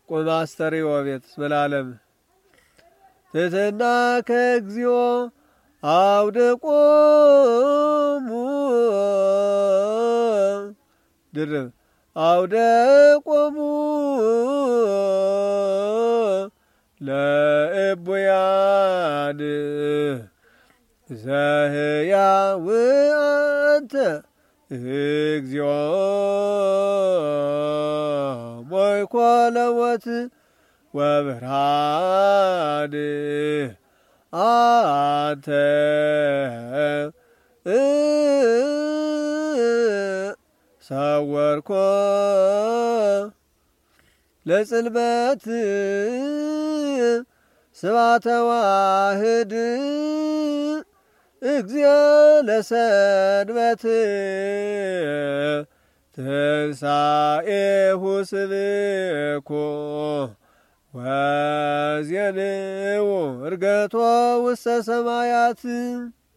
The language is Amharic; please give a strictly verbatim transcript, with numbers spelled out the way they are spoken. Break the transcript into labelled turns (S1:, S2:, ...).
S1: ቁም አስተርእዮ ቤት ዘላለም ትሕትና ከእግዚኦ አውደ ቆሙ ድርብ አውደ ቆሙ ለእቡያን ዘሕያው አንተ እግዚኦ ሞይኮ ለሞት ወብርሃን አንተ ሰወርኮ ለጽልመት ስብሐተ ዋሕድ እግዚኦ ለሰንበት ትንሣኤሁ ስብኮ ወዜንዎ ዕርገቶ ውስተ ሰማያት